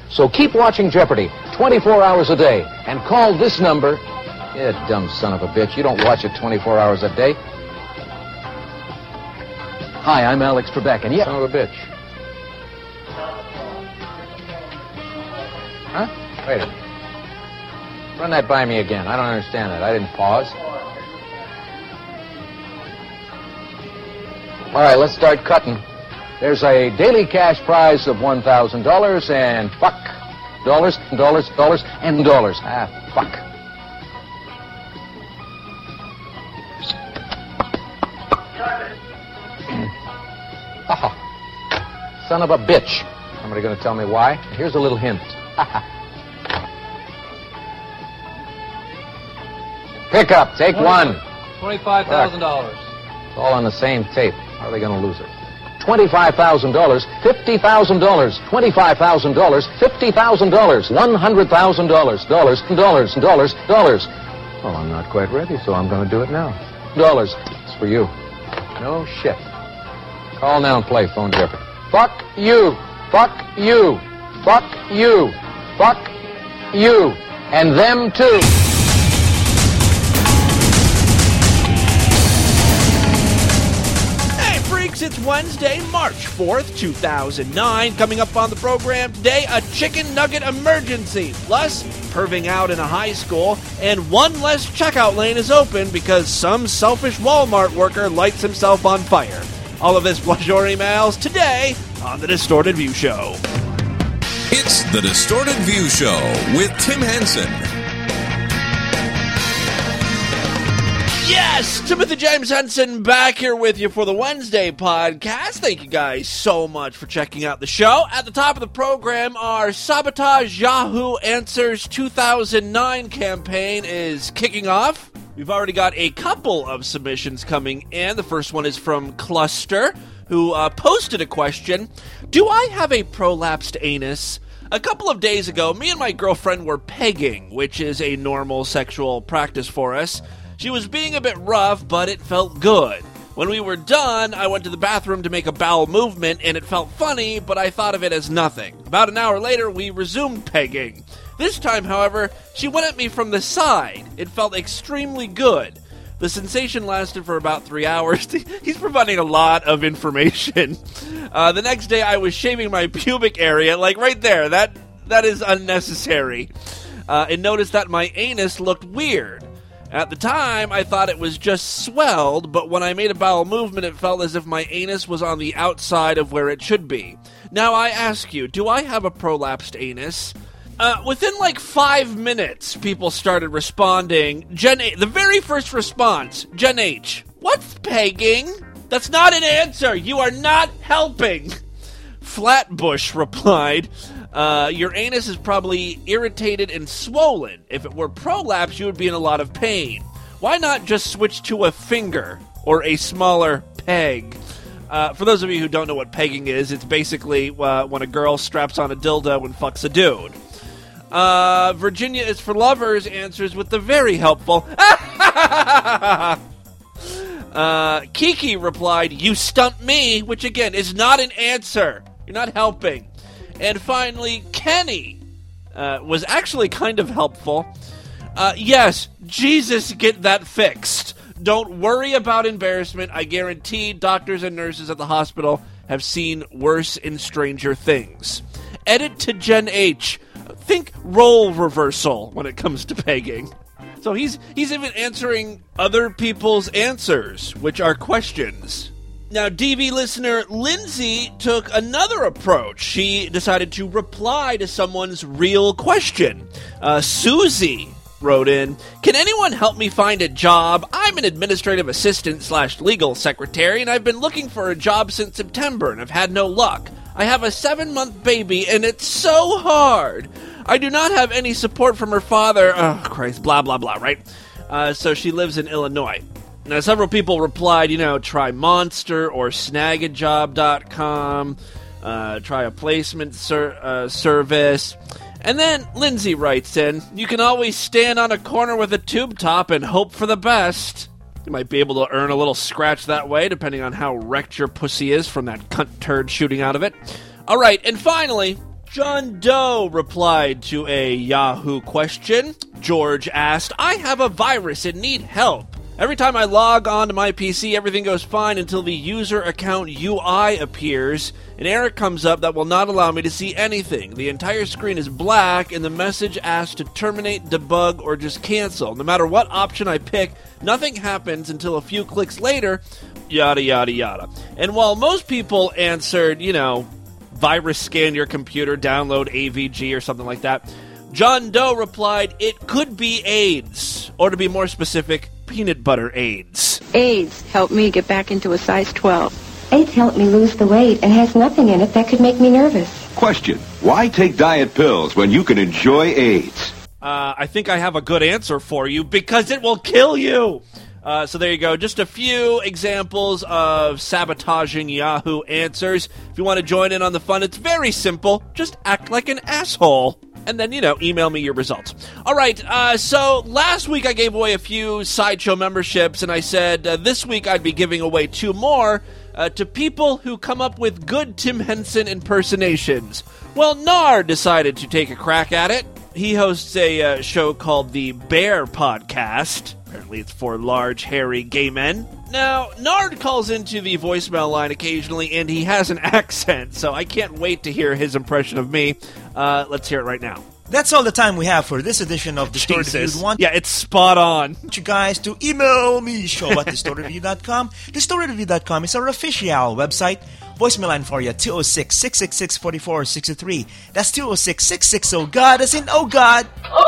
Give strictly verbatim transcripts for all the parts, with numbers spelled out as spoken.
So keep watching Jeopardy twenty-four hours a day and call this number. You dumb son of a bitch. You don't watch it twenty-four hours a day. Hi, I'm Alex Trebek, and yeah... Son of a bitch. Huh? Wait a minute. Run that by me again. I don't understand that. I didn't pause. All right, let's start cutting. There's a daily cash prize of one thousand dollars and fuck. Dollars, dollars, dollars, and dollars. Ah, fuck. Oh, son of a bitch. Somebody going to tell me why? Here's a little hint. Pick up. Take one. twenty-five thousand dollars. It's all on the same tape. How are they going to lose it? twenty-five thousand dollars, fifty thousand dollars, twenty-five thousand dollars, fifty thousand dollars, one hundred thousand dollars, dollars, dollars, dollars, dollars. Well, I'm not quite ready, so I'm going to do it now. Dollars. It's for you. No shit. Call now and play phone Jeopardy. Fuck you. Fuck you. Fuck you. Fuck you. And them too. It's Wednesday, March fourth, two thousand nine. Coming up on the program today, a chicken nugget emergency. Plus, perving out in a high school, and one less checkout lane is open because some selfish Walmart worker lights himself on fire. All of this plus your emails today on The Distorted View Show. It's The Distorted View Show with Tim Henson. Yes, Timothy James Henson back here with you for the Wednesday podcast. Thank you guys so much for checking out the show. At the top of the program, our Sabotage Yahoo Answers two thousand nine campaign is kicking off. We've already got a couple of submissions coming in. The first one is from Cluster, who uh, posted a question. Do I have a prolapsed anus? A couple of days ago, me and my girlfriend were pegging, which is a normal sexual practice for us. She was being a bit rough, but it felt good. When we were done, I went to the bathroom to make a bowel movement, and it felt funny, but I thought of it as nothing. About an hour later, we resumed pegging. This time, however, she went at me from the side. It felt extremely good. The sensation lasted for about three hours. He's providing a lot of information. Uh, the next day, I was shaving my pubic area, like right there. That that is unnecessary. Uh, and noticed that my anus looked weird. At the time, I thought it was just swelled, but when I made a bowel movement, it felt as if my anus was on the outside of where it should be. Now, I ask you, do I have a prolapsed anus? Uh, within like five minutes, people started responding. Jen A- the very first response, Jen H. What's pegging? That's not an answer. You are not helping. Flatbush replied, uh, your anus is probably irritated and swollen. If it were prolapse, you would be in a lot of pain. Why not just switch to a finger or a smaller peg? Uh, for those of you who don't know what pegging is, it's basically uh, when a girl straps on a dildo and fucks a dude. Uh, Virginia is for lovers answers with the very helpful. uh, Kiki replied, you stumped me, which again is not an answer. You're not helping. And finally, Kenny uh, was actually kind of helpful. Uh, yes, Jesus, get that fixed. Don't worry about embarrassment. I guarantee doctors and nurses at the hospital have seen worse and stranger things. Edit to Jen H. Think role reversal when it comes to pegging. So he's he's even answering other people's answers, which are questions. Now, D V listener Lindsay took another approach. She decided to reply to someone's real question. Uh, Susie wrote in, can anyone help me find a job? I'm an administrative assistant slash legal secretary, and I've been looking for a job since September, and I've had no luck. I have a seven-month baby, and it's so hard. I do not have any support from her father. Oh, Christ, blah, blah, blah, right? Uh, so she lives in Illinois. Now, several people replied, you know, try Monster or snag a job dot com, uh, try a placement ser- uh, service. And then Lindsay writes in, you can always stand on a corner with a tube top and hope for the best. You might be able to earn a little scratch that way, depending on how wrecked your pussy is from that cunt turd shooting out of it. All right, and finally, John Doe replied to a Yahoo question. George asked, I have a virus and need help. Every time I log on to my P C, everything goes fine until the user account U I appears. An error comes up that will not allow me to see anything. The entire screen is black, and the message asks to terminate, debug, or just cancel. No matter what option I pick, nothing happens until a few clicks later, yada, yada, yada. And while most people answered, you know, virus scan your computer, download A V G or something like that, John Doe replied, it could be AIDS, or to be more specific, peanut butter AIDS. AIDS helped me get back into a size twelve. AIDS helped me lose the weight and has nothing in it that could make me nervous. Question, why take diet pills when you can enjoy AIDS? Uh, I think I have a good answer for you, because it will kill you! Uh, so there you go, just a few examples of sabotaging Yahoo answers. If you want to join in on the fun, it's very simple. Just act like an asshole. And then, you know, email me your results. All right, uh, so last week I gave away a few Sideshow memberships, and I said uh, this week I'd be giving away two more uh, to people who come up with good Tim Henson impersonations. Well, Nard decided to take a crack at it. He hosts a uh, show called the Bear Podcast. Apparently it's for large, hairy gay men. Now, Nard calls into the voicemail line occasionally, and he has an accent, so I can't wait to hear his impression of me. Uh, let's hear it right now. That's all the time we have for this edition of Distorted Jesus. Review. Want Yeah, it's spot on. you guys to email me, show at distorted review dot com. distorted review dot com is our official website. Voicemail line for you, two oh six, six six six, four four six three. That's two oh six, six six zero, God, as in, oh God.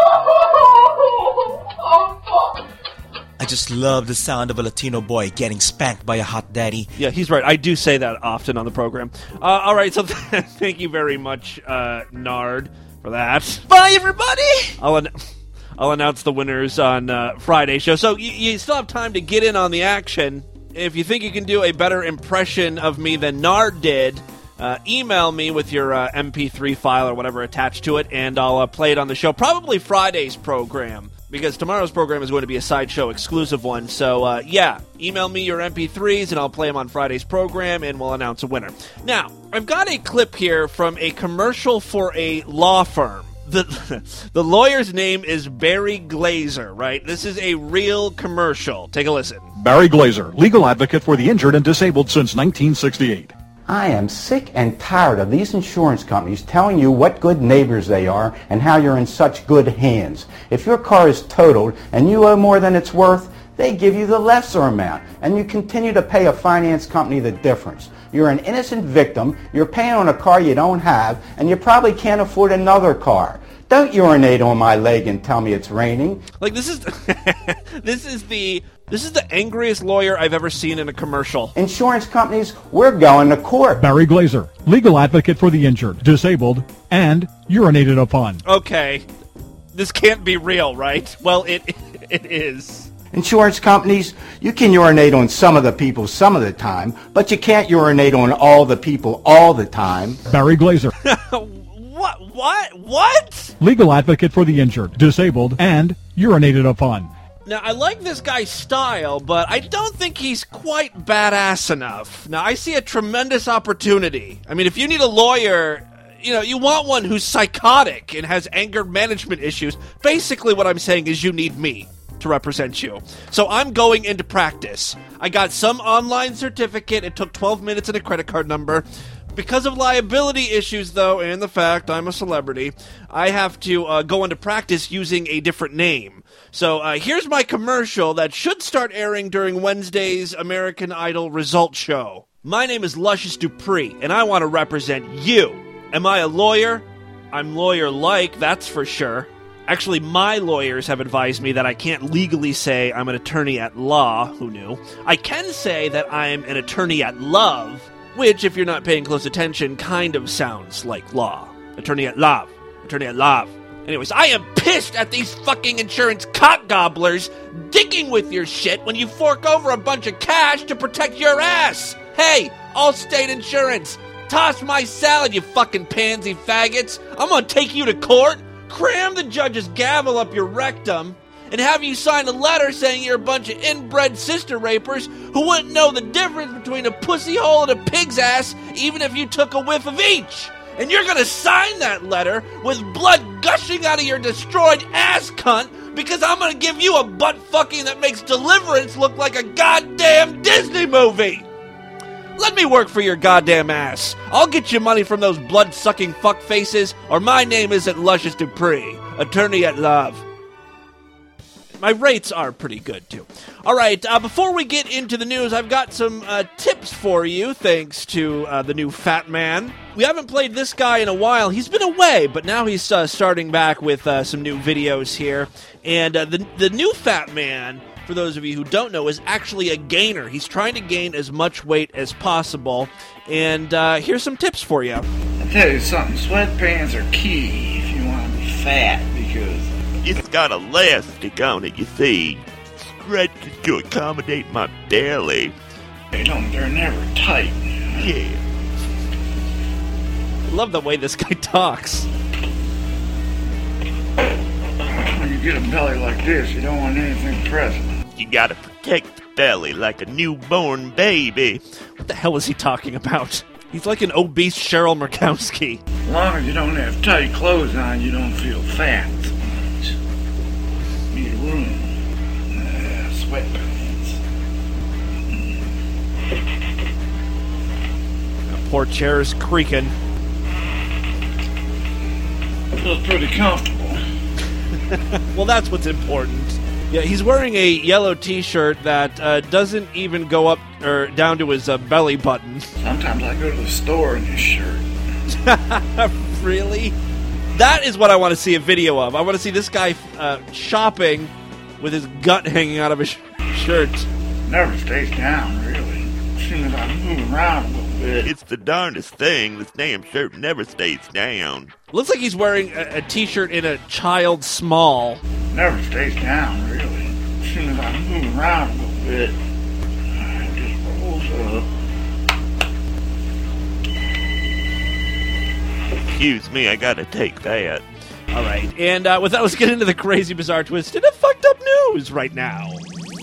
I just love the sound of a Latino boy getting spanked by a hot daddy. Yeah, he's right. I do say that often on the program. Uh, all right, so th- thank you very much, uh, Nard, for that. Bye, everybody! I'll, an- I'll announce the winners on uh, Friday's show. So you-, you still have time to get in on the action. If you think you can do a better impression of me than Nard did, uh, email me with your uh, M P three file or whatever attached to it, and I'll uh, play it on the show. Probably Friday's program, because tomorrow's program is going to be a Sideshow exclusive one. So, uh, yeah, email me your M P threes, and I'll play them on Friday's program, and we'll announce a winner. Now, I've got a clip here from a commercial for a law firm. The, the lawyer's name is Barry Glazer, right? This is a real commercial. Take a listen. Barry Glazer, legal advocate for the injured and disabled since nineteen sixty-eight. I am sick and tired of these insurance companies telling you what good neighbors they are and how you're in such good hands. If your car is totaled and you owe more than it's worth, they give you the lesser amount, and you continue to pay a finance company the difference. You're an innocent victim, you're paying on a car you don't have, and you probably can't afford another car. Don't urinate on my leg and tell me it's raining. Like, this is this is the this is the angriest lawyer I've ever seen in a commercial. Insurance companies, we're going to court. Barry Glazer, legal advocate for the injured, disabled, and urinated upon. Okay, this can't be real, right? Well, it it is. Insurance companies, you can urinate on some of the people some of the time, but you can't urinate on all the people all the time. Barry Glazer. What? What? What? Legal advocate for the injured, disabled, and urinated upon. Now, I like this guy's style, but I don't think he's quite badass enough. Now, I see a tremendous opportunity. I mean, if you need a lawyer, you know, you want one who's psychotic and has anger management issues. Basically, what I'm saying is you need me to represent you. So I'm going into practice. I got some online certificate. It took twelve minutes and a credit card number. Because of liability issues, though, and the fact I'm a celebrity, I have to uh, go into practice using a different name. So uh, here's my commercial that should start airing during Wednesday's American Idol result show. My name is Luscious Dupree, and I want to represent you. Am I a lawyer? I'm lawyer-like, that's for sure. Actually, my lawyers have advised me that I can't legally say I'm an attorney at law. Who knew? I can say that I'm an attorney at love, which, if you're not paying close attention, kind of sounds like law. Attorney at love. Attorney at love. Anyways, I am pissed at these fucking insurance cock gobblers digging with your shit when you fork over a bunch of cash to protect your ass. Hey, Allstate Insurance, toss my salad, you fucking pansy faggots. I'm gonna take you to court, cram the judge's gavel up your rectum, and have you sign a letter saying you're a bunch of inbred sister rapers who wouldn't know the difference between a pussy hole and a pig's ass even if you took a whiff of each. and you're gonna sign that letter with blood gushing out of your destroyed ass cunt because I'm gonna give you a butt fucking that makes Deliverance look like a goddamn Disney movie. Let me work for your goddamn ass. I'll get you money from those blood-sucking fuck faces, or my name isn't Luscious Dupree, attorney at law. My rates are pretty good, too. All right, uh, before we get into the news, I've got some uh, tips for you, thanks to uh, the new Fat Man. We haven't played this guy in a while. He's been away, but now he's uh, starting back with uh, some new videos here. And uh, the, the new Fat Man, for those of you who don't know, is actually a gainer. He's trying to gain as much weight as possible. And uh, here's some tips for you. I'll tell you something, sweatpants are key if you want to be fat, because it's got elastic on it, you see. Stretches to accommodate my belly. They don't, they're never tight. Yeah. I love the way this guy talks. When you get a belly like this, you don't want anything present. You gotta protect the belly like a newborn baby. What the hell is he talking about? He's like an obese Cheryl Murkowski. As long as you don't have tight clothes on, you don't feel fat. Need room. Uh, sweatpants. That poor chair is creaking. Feels pretty comfortable. Well, that's what's important. Yeah, he's wearing a yellow T-shirt that uh, doesn't even go up or down to his uh, belly button. Sometimes I go to the store in this shirt. Really? That is what I want to see a video of. I want to see this guy uh, shopping with his gut hanging out of his sh- shirt. Never stays down, really. As soon as I move around a little bit. It's the darndest thing. This damn shirt never stays down. Looks like he's wearing a, a T-shirt in a child small. Never stays down, really. As soon as I move around a little bit, it just rolls up. Excuse me, I gotta take that. All right, and uh, with that, let's get into the crazy, bizarre, twisted, and fucked up news right now.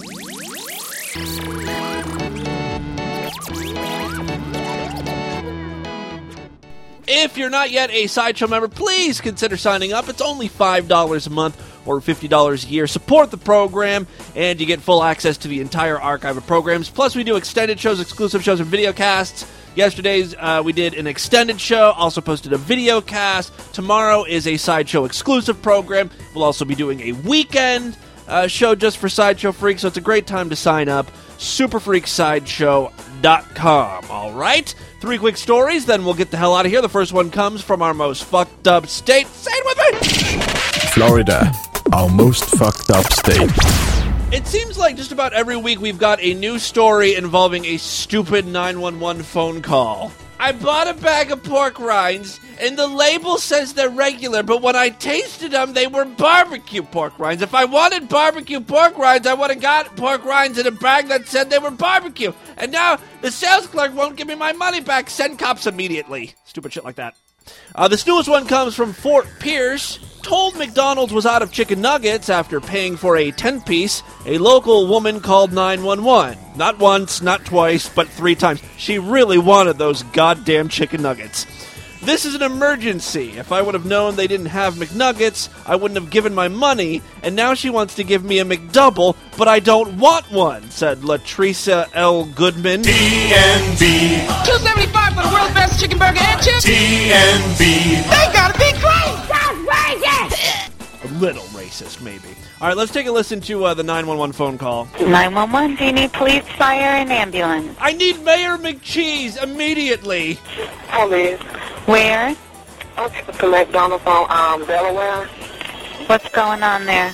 If you're not yet a Sideshow member, please consider signing up. It's only five dollars a month or fifty dollars a year. Support the program, and you get full access to the entire archive of programs. Plus, we do extended shows, exclusive shows, and video casts. Yesterday's, uh, we did an extended show, also posted a video cast. Tomorrow is a Sideshow exclusive program. We'll also be doing a weekend uh, show just for Sideshow Freaks, so it's a great time to sign up. super freak sideshow dot com. All right? Three quick stories, then we'll get the hell out of here. The first one comes from our most fucked up state. Say it with me! Florida, our most fucked up state. It seems like just about every week we've got a new story involving a stupid nine one one phone call. I bought a bag of pork rinds, and the label says they're regular, but when I tasted them, they were barbecue pork rinds. If I wanted barbecue pork rinds, I would have got pork rinds in a bag that said they were barbecue. And now the sales clerk won't give me my money back. Send cops immediately. Stupid shit like that. Uh, this newest one comes from Fort Pierce. Told McDonald's was out of chicken nuggets after paying for a ten-piece, a local woman called nine one one. Not once, not twice, but three times. She really wanted those goddamn chicken nuggets. This is an emergency. If I would have known they didn't have McNuggets, I wouldn't have given my money, and now she wants to give me a McDouble, but I don't want one, said Latricia L. Goodman. T N B. two seventy-five for the world's best chicken burger and chips. T N B. They gotta be great! That's racist! A little racist, maybe. All right, let's take a listen to uh, the nine one one phone call. nine one one, do you need police, fire, and ambulance? I need Mayor McCheese immediately. Police. Where? Okay, to McDonald's on um, Delaware. What's going on there?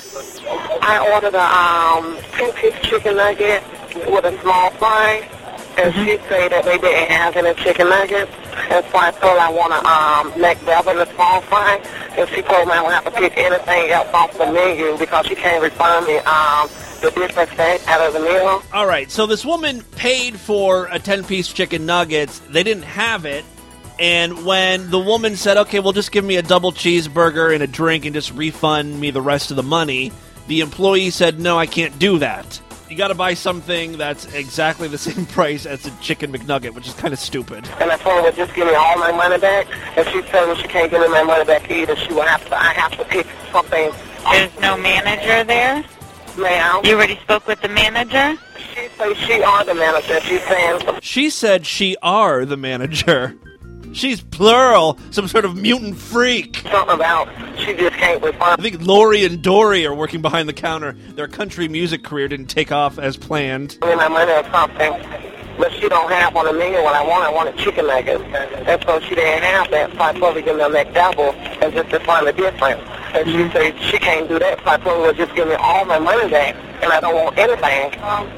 I ordered a um, ten-piece chicken nugget with a small fry, and mm-hmm. she said that they didn't have any chicken nuggets. And so I told her I want a um, McDouble and a small fry, and she told me I would have to pick anything else off the menu because she can't refund me um, the different things out of the meal. All right, so this woman paid for a ten-piece chicken nuggets. They didn't have it. And when the woman said, okay, well, just give me a double cheeseburger and a drink and just refund me the rest of the money, the employee said, no, I can't do that. you got to buy something that's exactly the same price as a chicken McNugget, which is kind of stupid. And I told her to just give me all my money back. If she's telling me she can't give me my money back either, she will have to. I have to pick something. There's no manager there? Ma'am. You already spoke with the manager? She says she are the manager. She's saying... She said she are the manager. She's plural, some sort of mutant freak. Something about she just can't respond. I think Lori and Dory are working behind the counter. Their country music career didn't take off as planned. I mean, my money or something, but she don't have on the menu what I want. I want a chicken nugget. And so she didn't have that, so I told her to give me a McDouble and just to find the difference. And she said she can't do that, so I told her to just give me all my money back, and I don't want anything.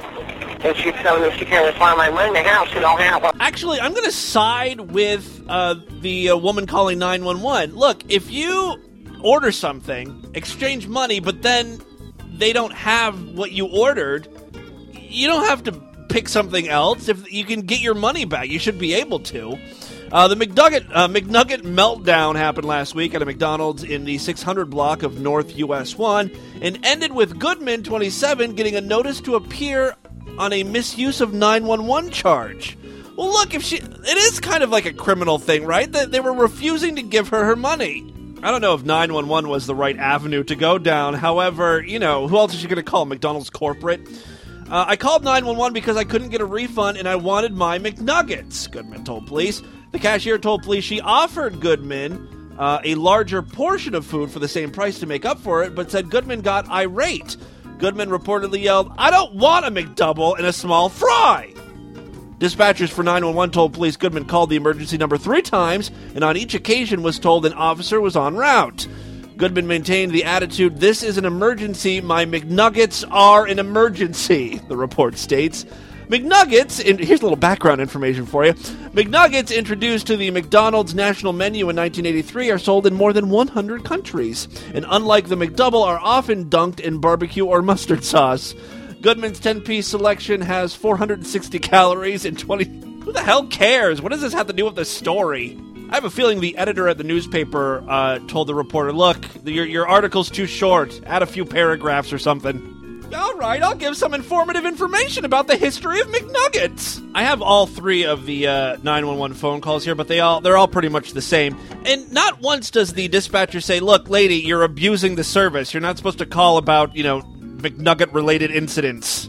And she's telling me she can't find my money in the house. She don't have one. Actually, I'm going to side with uh, the uh, woman calling nine one one. Look, if you order something, exchange money, but then they don't have what you ordered, you don't have to pick something else. If you can get your money back, you should be able to. Uh, the McNugget, uh, McNugget meltdown happened last week at a McDonald's in the six hundred block of North U S one and ended with Goodman, twenty-seven, getting a notice to appear on a misuse of nine one one charge. Well, look, if she, it is kind of like a criminal thing, right? That they were refusing to give her her money. I don't know if nine one one was the right avenue to go down. However, you know, who else is she going to call? McDonald's corporate? Uh, I called nine one one because I couldn't get a refund and I wanted my McNuggets, Goodman told police. The cashier told police she offered Goodman uh, a larger portion of food for the same price to make up for it, but said Goodman got irate. Goodman reportedly yelled, "I don't want a McDouble and a small fry!" Dispatchers for nine one one told police Goodman called the emergency number three times, and on each occasion was told an officer was en route. Goodman maintained the attitude, "This is an emergency, my McNuggets are an emergency," the report states. McNuggets, in, here's a little background information for you. McNuggets, introduced to the McDonald's national menu in nineteen eighty-three, are sold in more than one hundred countries, and unlike the McDouble, are often dunked in barbecue or mustard sauce. Goodman's ten-piece selection has four hundred sixty calories and twenty... Who the hell cares? What does this have to do with the story? I have a feeling the editor at the newspaper uh, told the reporter, "Look, your, your article's too short. Add a few paragraphs or something." All right, I'll give some informative information about the history of McNuggets. I have all three of the uh, nine one one phone calls here, but they all, they're all pretty much the same. And not once does the dispatcher say, "Look, lady, you're abusing the service. You're not supposed to call about, you know, McNugget-related incidents."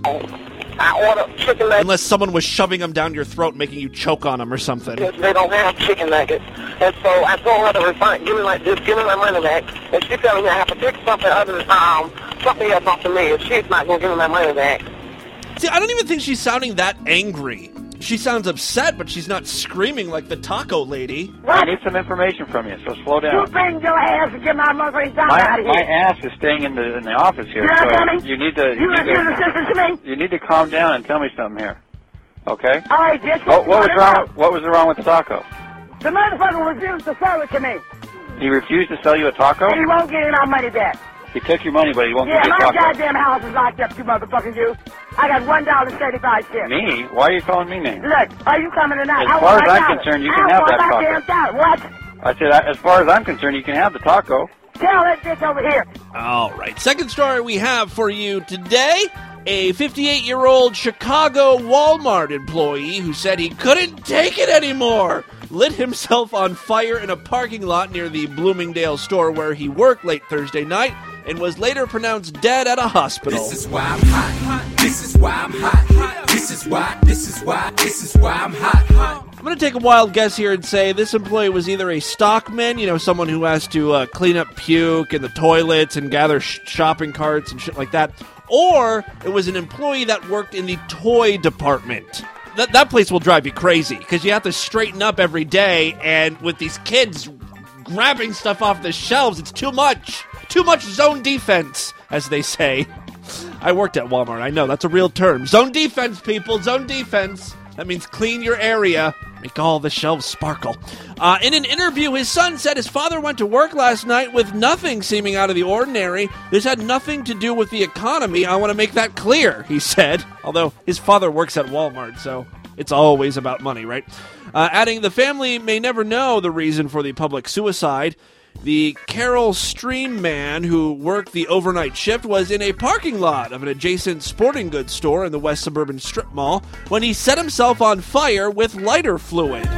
I ordered chicken nuggets. Unless someone was shoving them down your throat, making you choke on them or something. They don't have chicken nuggets. And so I told her to refund, give me my, just give me my money back. And she's telling me I have to pick something other than, um, something else off to me. And she's not going to give me my money back. See, I don't even think she's sounding that angry. She sounds upset, but she's not screaming like the taco lady. I need some information from you, so slow down. You bring your ass and get my motherfucking dog My, out of here. my ass is staying in the in the office here, You know so what I mean? you need to You you need refuse to listen to me? to, you need to calm down and tell me something here, okay? All right, this What, what was wrong? What was wrong with the taco? The motherfucker refused to sell it to me. He refused to sell you a taco. And he won't give me my money back. He took your money, but he won't Yeah, give you a my taco. goddamn house is locked up, you motherfucking you. I got one dollar thirty-five cents. Me? Why are you calling me names? Look, are you coming tonight? As I far want as my I'm dollar. concerned, you I can have want that my taco. damn dollar. What? I said, I- as far as I'm concerned, you can have the taco. Tell that bitch over here. All right. Second story we have for you today. A fifty-eight-year-old Chicago Walmart employee who said he couldn't take it anymore lit himself on fire in a parking lot near the Bloomingdale store where he worked late Thursday night and was later pronounced dead at a hospital. This is why I'm hot. This is why I'm hot. This is why. This is why. This is why I'm hot. I'm going to take a wild guess here and say this employee was either a stockman, you know, someone who has to uh, clean up puke in the toilets and gather sh- shopping carts and shit like that, or it was an employee that worked in the toy department. That, that place will drive you crazy because you have to straighten up every day, and with these kids grabbing stuff off the shelves, it's too much. Too much zone defense, as they say. I worked at Walmart. I know, that's a real term. Zone defense, people. Zone defense. That means clean your area. Make all the shelves sparkle. Uh, in an interview, his son said his father went to work last night with nothing seeming out of the ordinary. This had nothing to do with the economy. I want to make that clear, he said. Although his father works at Walmart, so it's always about money, right? Uh, adding, the family may never know the reason for the public suicide. The Carroll Stream man who worked the overnight shift was in a parking lot of an adjacent sporting goods store in the West Suburban Strip Mall when he set himself on fire with lighter fluid.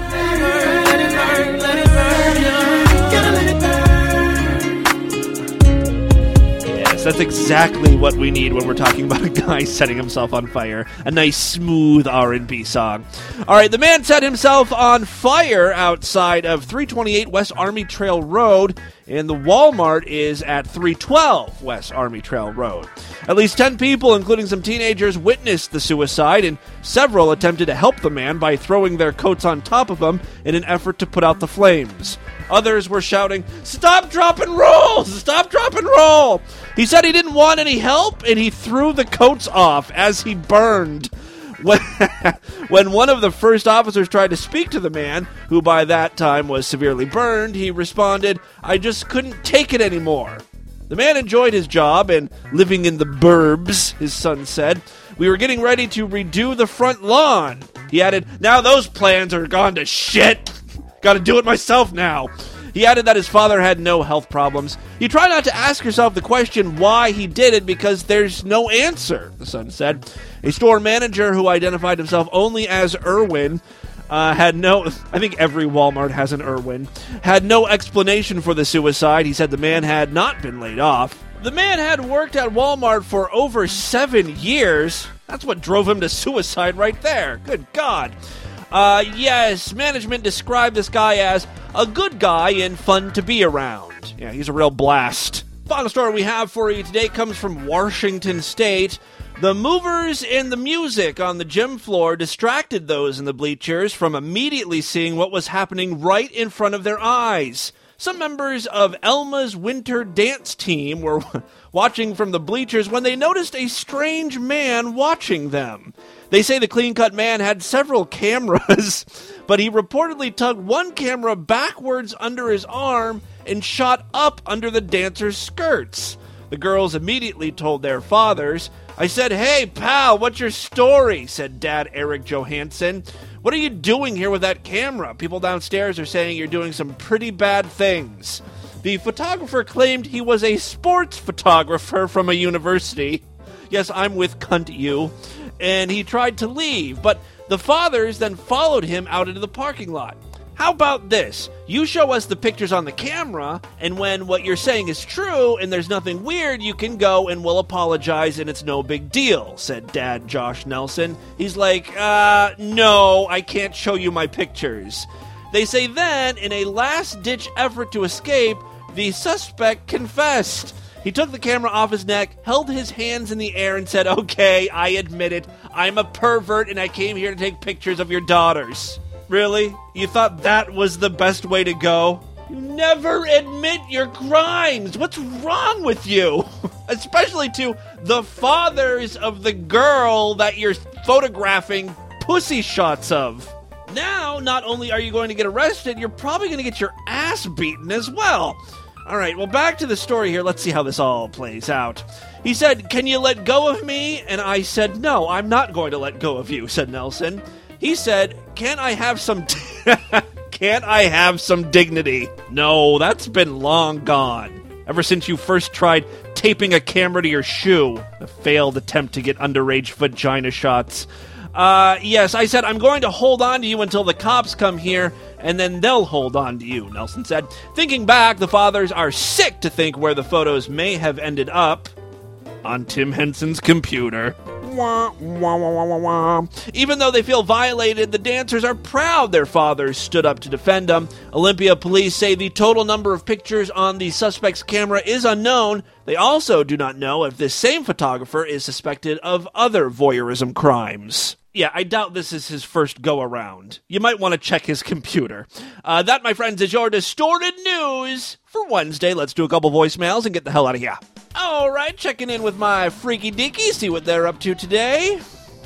Yes, that's exactly what we need when we're talking about a guy setting himself on fire. A nice, smooth R and B song. All right, the man set himself on fire outside of three twenty-eight West Army Trail Road, and the Walmart is at three twelve West Army Trail Road. At least ten people, including some teenagers, witnessed the suicide, and several attempted to help the man by throwing their coats on top of him in an effort to put out the flames. Others were shouting, "Stop, drop, and roll! Stop, drop, and roll!" He said he didn't want any help, and he threw the coats off as he burned. When, when one of the first officers tried to speak to the man, who by that time was severely burned, he responded, "I just couldn't take it anymore." The man enjoyed his job and living in the burbs, his son said. "We were getting ready to redo the front lawn." He added, "Now those plans are gone to shit. Gotta do it myself now." He added that his father had no health problems. "You try not to ask yourself the question why he did it because there's no answer," the son said. A store manager who identified himself only as Irwin uh, had no, I think every Walmart has an Irwin, had no explanation for the suicide. He said the man had not been laid off. The man had worked at Walmart for over seven years. That's what drove him to suicide right there. Good God. Uh, yes, management described this guy as a good guy and fun to be around. Yeah, he's a real blast. Final story we have for you today comes from Washington State. The movers and the music on the gym floor distracted those in the bleachers from immediately seeing what was happening right in front of their eyes. Some members of Elma's winter dance team were watching from the bleachers when they noticed a strange man watching them. They say the clean-cut man had several cameras, but he reportedly tugged one camera backwards under his arm and shot up under the dancer's skirts. The girls immediately told their fathers. "I said, 'Hey, pal, what's your story?' said Dad Eric Johansson. 'What are you doing here with that camera? People downstairs are saying you're doing some pretty bad things.' The photographer claimed he was a sports photographer from a university. Yes, I'm with cunt you. And he tried to leave, but the fathers then followed him out into the parking lot. How about this? You show us the pictures on the camera, and when what you're saying is true and there's nothing weird, you can go and we'll apologize and it's no big deal," said Dad Josh Nelson. He's like, uh, no, I can't show you my pictures. They say then, in a last-ditch effort to escape, the suspect confessed. He took the camera off his neck, held his hands in the air, and said, "Okay, I admit it. I'm a pervert, and I came here to take pictures of your daughters." Really? You thought that was the best way to go? You never admit your crimes. What's wrong with you? Especially to the fathers of the girl that you're photographing pussy shots of. Now, not only are you going to get arrested, you're probably going to get your ass beaten as well. All right, well, back to the story here. Let's see how this all plays out. He said, "Can you let go of me?" And I said, "No, I'm not going to let go of you," said Nelson. He said, "Can I have some... T- Can't I have some dignity?" No, that's been long gone. Ever since you first tried taping a camera to your shoe. A failed attempt to get underage vagina shots. Uh, yes, I said, "I'm going to hold on to you until the cops come here, and then they'll hold on to you," Nelson said. Thinking back, the fathers are sick to think where the photos may have ended up. On Tim Henson's computer. Wah, wah, wah, wah, wah, wah. Even though they feel violated, the dancers are proud their fathers stood up to defend them. Olympia police say the total number of pictures on the suspect's camera is unknown. They also do not know if this same photographer is suspected of other voyeurism crimes. Yeah, I doubt this is his first go-around. You might want to check his computer. Uh, that, my friends, is your distorted news for Wednesday. Let's do a couple voicemails and get the hell out of here. All right, checking in with my freaky deaky, see what they're up to today.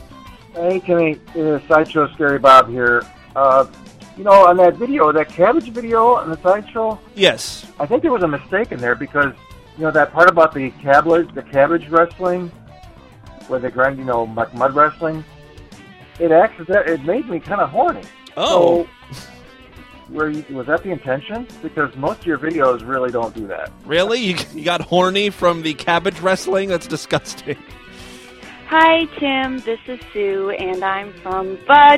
Hey, Kenny, it's Sideshow Scary Bob here. Uh, you know, on that video, that cabbage video on the Sideshow? Yes. I think there was a mistake in there because, you know, that part about the cabbage, the cabbage wrestling, where they grind, you know, like mud wrestling, it accident, it made me kind of horny. Oh. So, were you, was that the intention? Because most of your videos really don't do that. Really? You, you got horny from the cabbage wrestling? That's disgusting. Hi, Tim. This is Sue, and I'm from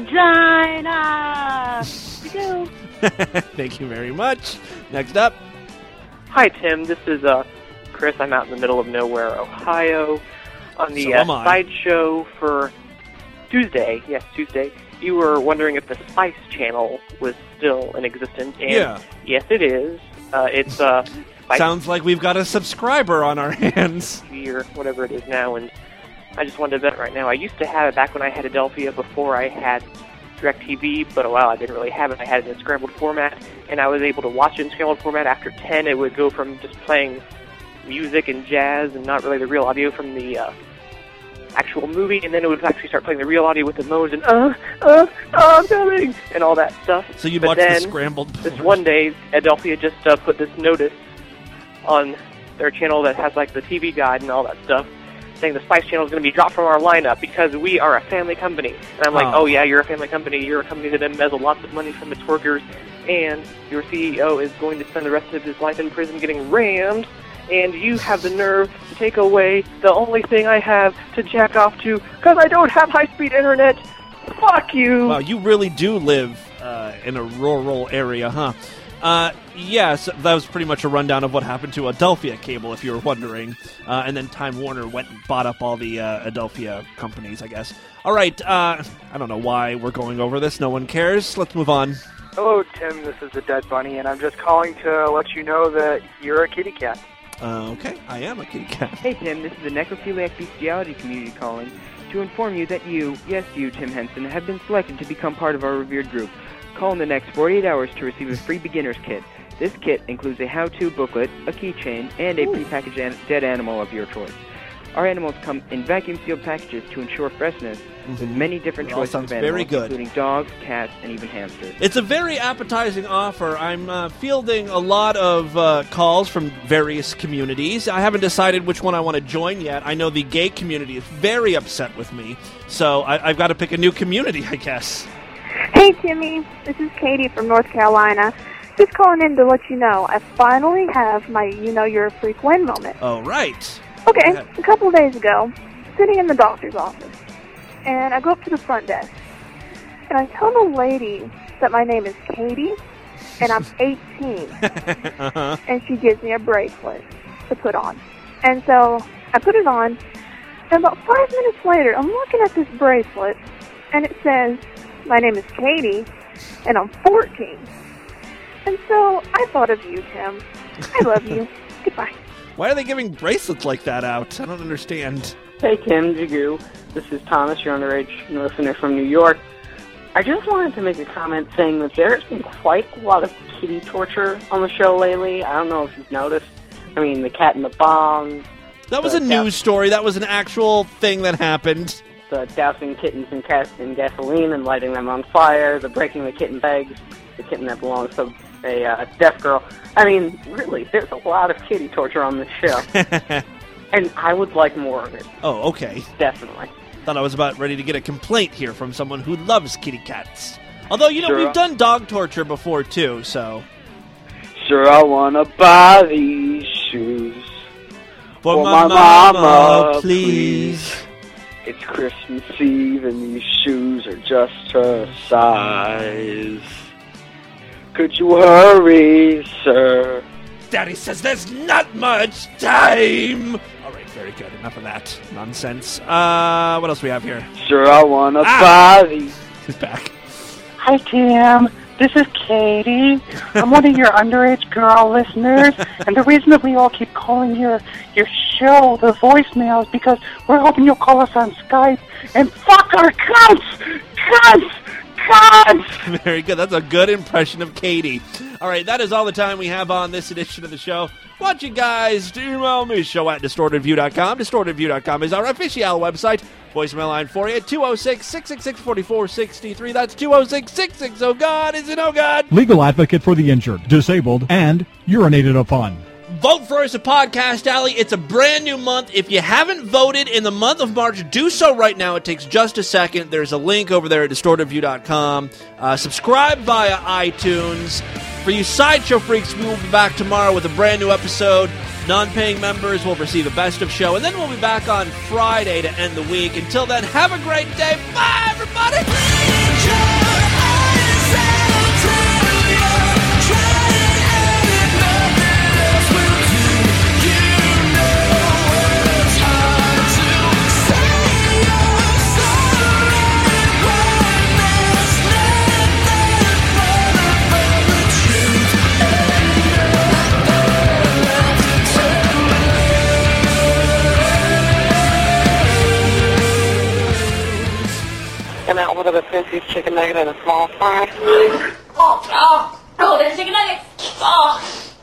Vagina. Go. Thank you very much. Next up. Hi, Tim. This is uh, Chris. I'm out in the middle of nowhere, Ohio, on the So uh, am I. sideshow for Tuesday. Yes, Tuesday. You were wondering if the Spice Channel was still in existence, and Yeah. yes, it is. Uh, it's uh, Spice Sounds like we've got a subscriber on our hands. T V or whatever it is now, and I just wanted to vent right now. I used to have it back when I had Adelphia before I had DirecTV, but a while I didn't really have it. I had it in scrambled format, and I was able to watch it in scrambled format. After ten, it would go from just playing music and jazz and not really the real audio from the uh, actual movie, and then it would actually start playing the real audio with the moans and, uh, uh, uh, I'm coming, and all that stuff. So you But watched the then, scrambled This one day, Adelphia just uh, put this notice on their channel that has like the T V guide and all that stuff, saying the Spice Channel is going to be dropped from our lineup because we are a family company. And I'm like, Oh. oh yeah, you're a family company. You're a company that embezzled lots of money from its workers, and your C E O is going to spend the rest of his life in prison getting rammed, and you have the nerve to take away the only thing I have to jack off to because I don't have high-speed internet. Fuck you. Wow, you really do live uh, in a rural area, huh? Uh, yes, that was pretty much a rundown of what happened to Adelphia Cable, if you were wondering. Uh, and then Time Warner went and bought up all the uh, Adelphia companies, I guess. All right, uh, I don't know why we're going over this. No one cares. Let's move on. Hello, Tim. This is the Dead Bunny, and I'm just calling to let you know that you're a kitty cat. Uh, okay, I am a kitty cat. Hey, Tim. This is the Necrophiliac Bestiality community calling to inform you that you, yes, you, Tim Henson, have been selected to become part of our revered group. Call in the next forty-eight hours to receive a free beginner's kit. This kit includes a how-to booklet, a keychain, and a prepackaged an- dead animal of your choice. Our animals come in vacuum-sealed packages to ensure freshness, with many different It all choices sounds of animals, very good. including dogs, cats, and even hamsters. It's a very appetizing offer. I'm uh, fielding a lot of uh, calls from various communities. I haven't decided which one I want to join yet. I know the gay community is very upset with me, so I- I've got to pick a new community, I guess. Hey, Timmy. This is Katie from North Carolina. Just calling in to let you know I finally have my You Know You're a Freak win moment. Oh, right. Okay, a couple of days ago, sitting in the doctor's office, and I go up to the front desk, and I tell the lady that my name is Katie, and I'm eighteen, uh-huh. and she gives me a bracelet to put on. And so I put it on, and about five minutes later, I'm looking at this bracelet, and it says, my name is Katie, and I'm fourteen. And so I thought of you, Tim. I love you. Goodbye. Why are they giving bracelets like that out? I don't understand. Hey, Tim, Jigoo. This is Thomas, your underage listener from New York. I just wanted to make a comment saying that there's been quite a lot of kitty torture on the show lately. I don't know if you've noticed. I mean, the cat in the bong. That was the a news story. That was an actual thing that happened. The dousing kittens in, cat- in gasoline and lighting them on fire. The breaking the kitten legs. The kitten that belongs to a uh, deaf girl. I mean, really, there's a lot of kitty torture on this show. And I would like more of it. Oh, okay. Definitely. Thought I was about ready to get a complaint here from someone who loves kitty cats. Although, you know, Sure. we've done dog torture before, too, so... Sure, I wanna buy these shoes For for my my, mama, mama, please. It's Christmas Eve and these shoes are just her size. Could you hurry, sir? Daddy says there's not much time! Alright, very good. Enough of that nonsense. Uh, what else do we have here? Sure, I wanna Ah! buy these. He's back. Hi, Tim. This is Katie. I'm one of your underage girl listeners, and the reason that we all keep calling your your show the voicemail is because we're hoping you'll call us on Skype and fuck our cunts! Cunts! Cunts! Very good. That's a good impression of Katie. All right, that is all the time we have on this edition of the show. Want you guys to email me, show at distorted view dot com. distorted view dot com is our official website. Voicemail line for you at two oh six, six six six, four four six three. That's two oh six, six six oh, God. Is it oh, God? Legal advocate for the injured, disabled, and urinated upon. Vote for us at Podcast Alley. It's a brand new month. If you haven't voted in the month of March, do so right now. It takes just a second. There's a link over there at distorted view dot com. Uh, subscribe via iTunes. For you Sideshow freaks, we will be back tomorrow with a brand new episode. Non-paying members will receive a best of show, and then we'll be back on Friday to end the week. Until then, have a great day. Bye, everybody! And I ordered a ten-piece chicken nugget and a small fry. Oh, oh, oh, there's chicken nuggets. Oh.